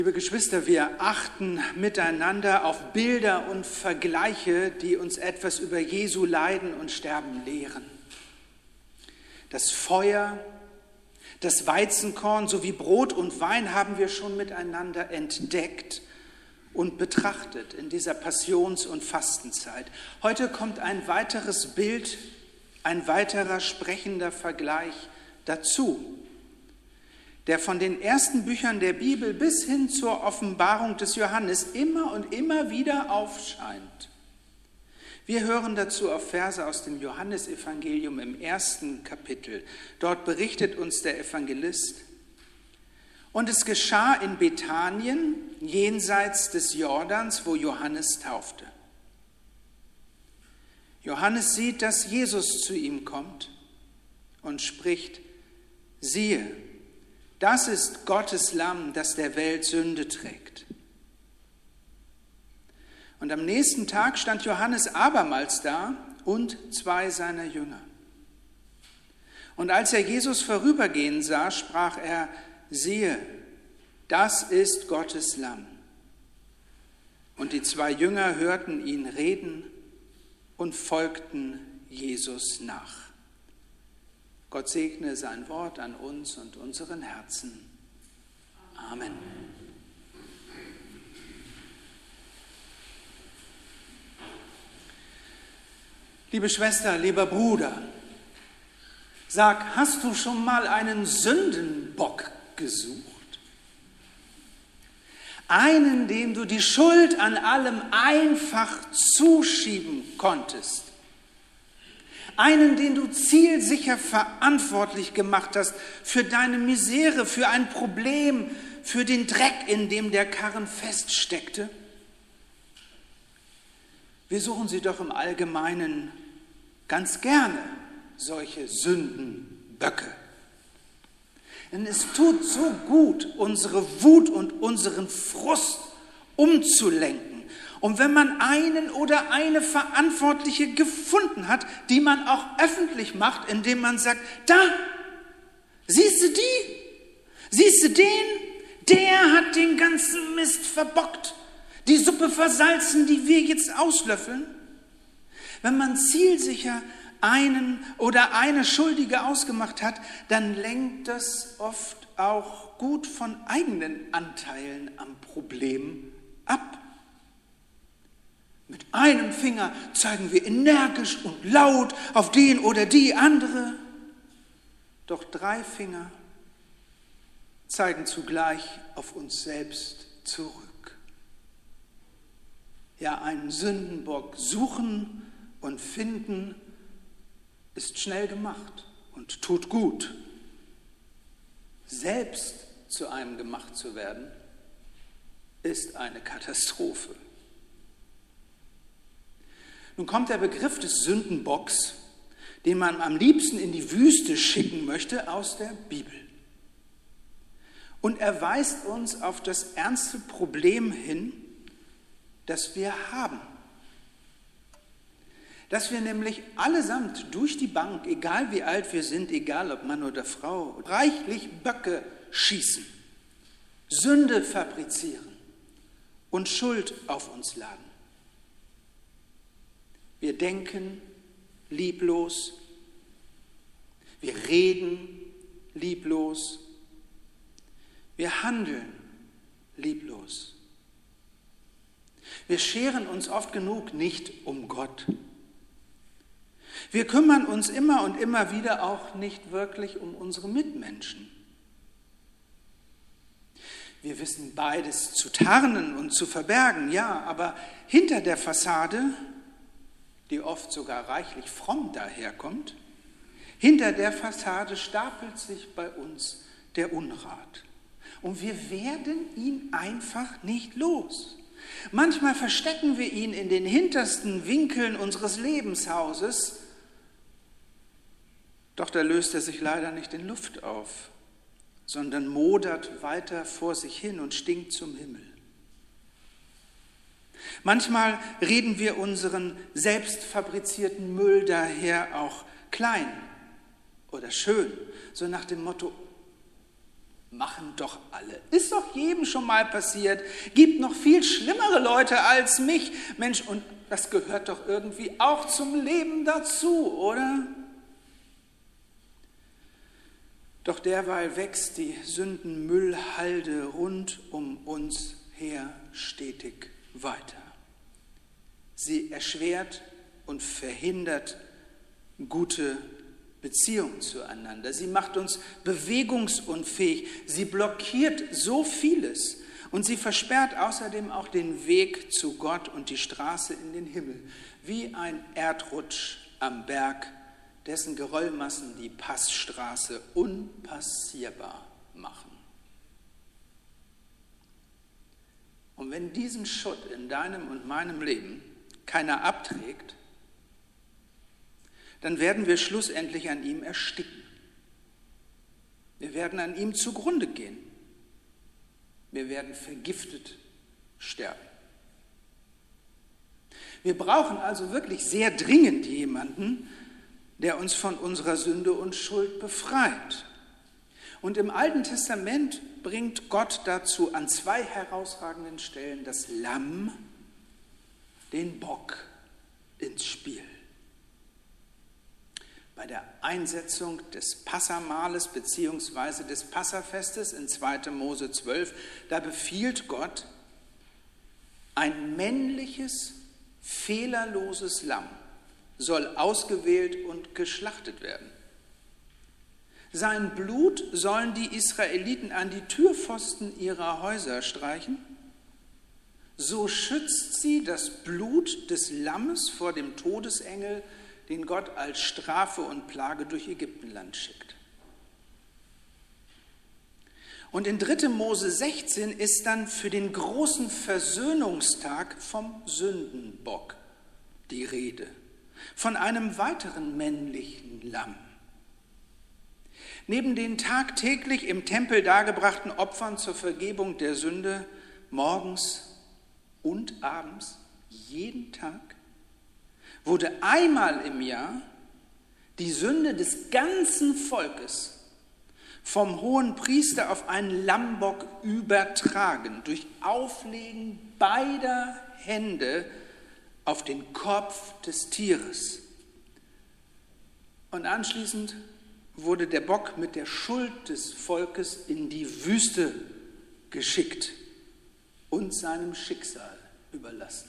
Liebe Geschwister, wir achten miteinander auf Bilder und Vergleiche, die uns etwas über Jesu Leiden und Sterben lehren. Das Feuer, das Weizenkorn sowie Brot und Wein haben wir schon miteinander entdeckt und betrachtet in dieser Passions- und Fastenzeit. Heute kommt ein weiteres Bild, ein weiterer sprechender Vergleich dazu, der von den ersten Büchern der Bibel bis hin zur Offenbarung des Johannes immer und immer wieder aufscheint. Wir hören dazu auf Verse aus dem Johannesevangelium im 1. Kapitel. Dort berichtet uns der Evangelist: Und es geschah in Bethanien, jenseits des Jordans, wo Johannes taufte. Johannes sieht, dass Jesus zu ihm kommt und spricht: Siehe, das ist Gottes Lamm, das der Welt Sünde trägt. Und am nächsten Tag stand Johannes abermals da und 2 seiner Jünger. Und als er Jesus vorübergehen sah, sprach er: Siehe, das ist Gottes Lamm. Und die 2 Jünger hörten ihn reden und folgten Jesus nach. Gott segne sein Wort an uns und unseren Herzen. Amen. Liebe Schwester, lieber Bruder, sag, hast du schon mal einen Sündenbock gesucht? Einen, dem du die Schuld an allem einfach zuschieben konntest. Einen, den du zielsicher verantwortlich gemacht hast für deine Misere, für ein Problem, für den Dreck, in dem der Karren feststeckte. Wir suchen sie doch im Allgemeinen ganz gerne, solche Sündenböcke. Denn es tut so gut, unsere Wut und unseren Frust umzulenken. Und wenn man einen oder eine Verantwortliche gefunden hat, die man auch öffentlich macht, indem man sagt: Da, siehst du die? Siehst du den? Der hat den ganzen Mist verbockt. Die Suppe versalzen, die wir jetzt auslöffeln. Wenn man zielsicher einen oder eine Schuldige ausgemacht hat, dann lenkt das oft auch gut von eigenen Anteilen am Problem ab. Mit einem Finger zeigen wir energisch und laut auf den oder die andere. Doch 3 Finger zeigen zugleich auf uns selbst zurück. Ja, einen Sündenbock suchen und finden ist schnell gemacht und tut gut. Selbst zu einem gemacht zu werden, ist eine Katastrophe. Nun kommt der Begriff des Sündenbocks, den man am liebsten in die Wüste schicken möchte, aus der Bibel. Und er weist uns auf das ernste Problem hin, das wir haben. Dass wir nämlich allesamt durch die Bank, egal wie alt wir sind, egal ob Mann oder Frau, reichlich Böcke schießen, Sünde fabrizieren und Schuld auf uns laden. Wir denken lieblos, wir reden lieblos, wir handeln lieblos. Wir scheren uns oft genug nicht um Gott. Wir kümmern uns immer und immer wieder auch nicht wirklich um unsere Mitmenschen. Wir wissen beides zu tarnen und zu verbergen, ja, aber hinter der Fassade, die oft sogar reichlich fromm daherkommt, hinter der Fassade stapelt sich bei uns der Unrat. Und wir werden ihn einfach nicht los. Manchmal verstecken wir ihn in den hintersten Winkeln unseres Lebenshauses, doch da löst er sich leider nicht in Luft auf, sondern modert weiter vor sich hin und stinkt zum Himmel. Manchmal reden wir unseren selbst fabrizierten Müll daher auch klein oder schön, so nach dem Motto: Machen doch alle. Ist doch jedem schon mal passiert. Gibt noch viel schlimmere Leute als mich. Mensch, und das gehört doch irgendwie auch zum Leben dazu, oder? Doch derweil wächst die Sündenmüllhalde rund um uns her stetig weiter. Sie erschwert und verhindert gute Beziehungen zueinander. Sie macht uns bewegungsunfähig. Sie blockiert so vieles. Und sie versperrt außerdem auch den Weg zu Gott und die Straße in den Himmel. Wie ein Erdrutsch am Berg, dessen Geröllmassen die Passstraße unpassierbar machen. Und wenn diesen Schutt in deinem und meinem Leben keiner abträgt, dann werden wir schlussendlich an ihm ersticken. Wir werden an ihm zugrunde gehen. Wir werden vergiftet sterben. Wir brauchen also wirklich sehr dringend jemanden, der uns von unserer Sünde und Schuld befreit. Und im Alten Testament bringt Gott dazu an zwei herausragenden Stellen das Lamm, den Bock ins Spiel. Bei der Einsetzung des Passamahles bzw. des Passafestes in 2. Mose 12, da befiehlt Gott, ein männliches, fehlerloses Lamm soll ausgewählt und geschlachtet werden. Sein Blut sollen die Israeliten an die Türpfosten ihrer Häuser streichen. So schützt sie das Blut des Lammes vor dem Todesengel, den Gott als Strafe und Plage durch Ägyptenland schickt. Und in 3. Mose 16 ist dann für den großen Versöhnungstag vom Sündenbock die Rede, von einem weiteren männlichen Lamm. Neben den tagtäglich im Tempel dargebrachten Opfern zur Vergebung der Sünde, morgens und abends, jeden Tag, wurde einmal im Jahr die Sünde des ganzen Volkes vom hohen Priester auf einen Lammbock übertragen, durch Auflegen beider Hände auf den Kopf des Tieres. Und anschließend wurde der Bock mit der Schuld des Volkes in die Wüste geschickt und seinem Schicksal überlassen.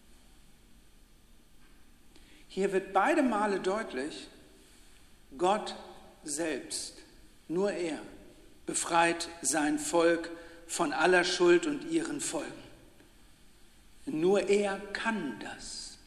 Hier wird beide Male deutlich, Gott selbst, nur er, befreit sein Volk von aller Schuld und ihren Folgen. Nur er kann das.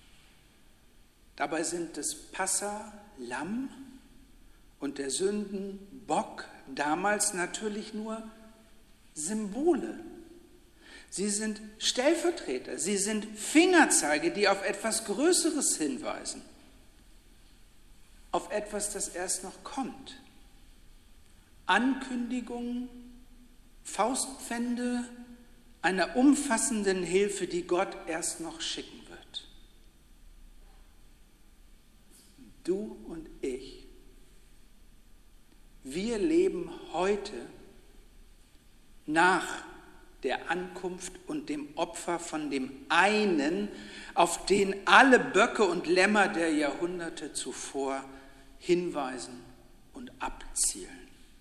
Dabei sind das Passa-Lamm und der Sündenbock damals natürlich nur Symbole. Sie sind Stellvertreter, sie sind Fingerzeige, die auf etwas Größeres hinweisen, auf etwas, das erst noch kommt. Ankündigungen, Faustpfände einer umfassenden Hilfe, die Gott erst noch schicken wird. Du und ich, wir leben heute nach der Ankunft und dem Opfer von dem einen, auf den alle Böcke und Lämmer der Jahrhunderte zuvor hinweisen und abzielen.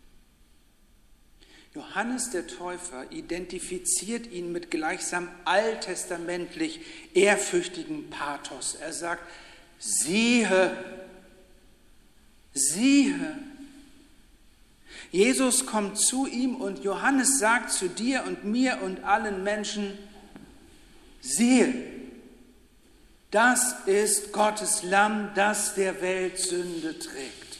Johannes der Täufer identifiziert ihn mit gleichsam alttestamentlich ehrfürchtigem Pathos. Er sagt, siehe, siehe. Jesus kommt zu ihm und Johannes sagt zu dir und mir und allen Menschen, siehe, das ist Gottes Lamm, das der Welt Sünde trägt.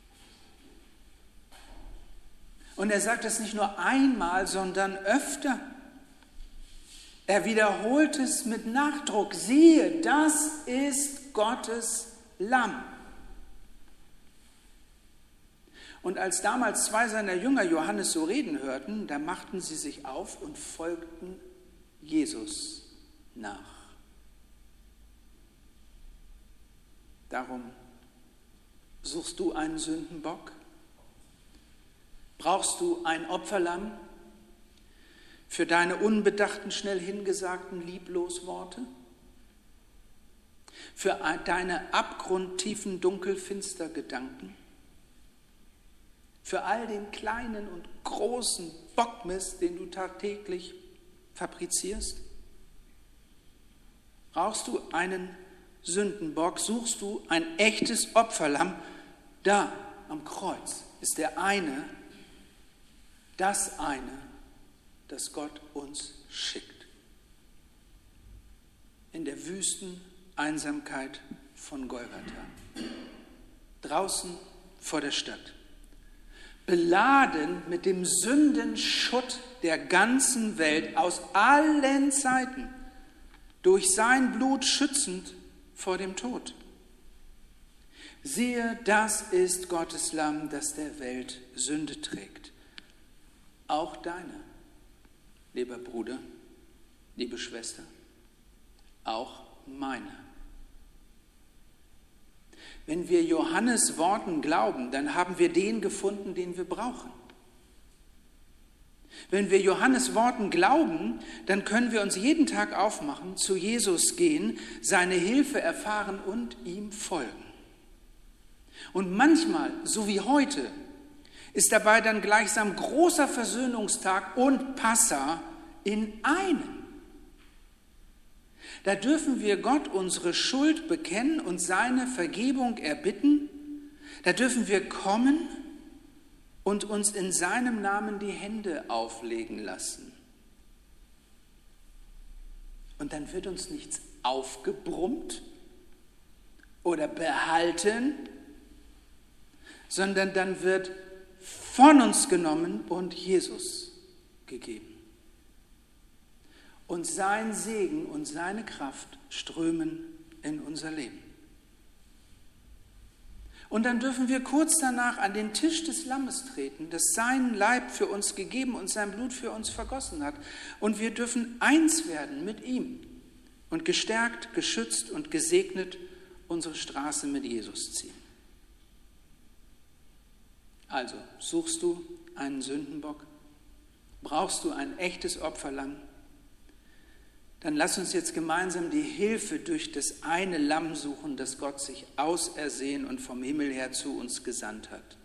Und er sagt es nicht nur einmal, sondern öfter. Er wiederholt es mit Nachdruck. Siehe, das ist Gottes Lamm. Und als damals zwei seiner Jünger Johannes so reden hörten, da machten sie sich auf und folgten Jesus nach. Darum suchst du einen Sündenbock? Brauchst du ein Opferlamm für deine unbedachten, schnell hingesagten Lieblosworte? Für deine abgrundtiefen, dunkelfinster Gedanken? Für all den kleinen und großen Bockmist, den du tagtäglich fabrizierst? Brauchst du einen Sündenbock? Suchst du ein echtes Opferlamm? Da am Kreuz ist das das Gott uns schickt. In der wüsten Einsamkeit von Golgatha. Draußen vor der Stadt. Beladen mit dem Sündenschutt der ganzen Welt aus allen Zeiten. Durch sein Blut schützend vor dem Tod. Siehe, das ist Gottes Lamm, das der Welt Sünde trägt. Auch deine, lieber Bruder, liebe Schwester, auch meine. Wenn wir Johannes Worten glauben, dann haben wir den gefunden, den wir brauchen. Wenn wir Johannes Worten glauben, dann können wir uns jeden Tag aufmachen, zu Jesus gehen, seine Hilfe erfahren und ihm folgen. Und manchmal, so wie heute, ist dabei dann gleichsam großer Versöhnungstag und Passa in einem. Da dürfen wir Gott unsere Schuld bekennen und seine Vergebung erbitten. Da dürfen wir kommen und uns in seinem Namen die Hände auflegen lassen. Und dann wird uns nichts aufgebrummt oder behalten, sondern dann wird von uns genommen und Jesus gegeben. Und sein Segen und seine Kraft strömen in unser Leben. Und dann dürfen wir kurz danach an den Tisch des Lammes treten, das seinen Leib für uns gegeben und sein Blut für uns vergossen hat. Und wir dürfen eins werden mit ihm und gestärkt, geschützt und gesegnet unsere Straße mit Jesus ziehen. Also, suchst du einen Sündenbock? Brauchst du ein echtes Opferlamm? Dann lass uns jetzt gemeinsam die Hilfe durch das eine Lamm suchen, das Gott sich ausersehen und vom Himmel her zu uns gesandt hat.